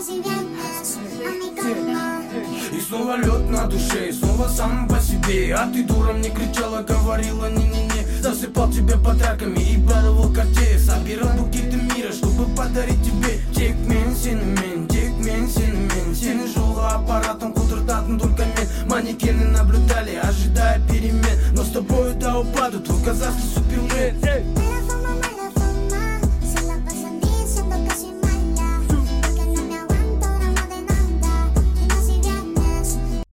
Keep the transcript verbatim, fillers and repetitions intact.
И снова лед на душе, и снова сам по себе. А ты, дура, мне кричала, говорила не-не-не. Засыпал тебя подарками и баловал Cartier. Собирал букеты мира, чтобы подарить тебе. Тек мен сенімен, тек мен сенімен. Сені жолға аппаратом құлдыртатын только мен. Манекены наблюдали, ожидая перемен. Но с тобою до упаду твой казахский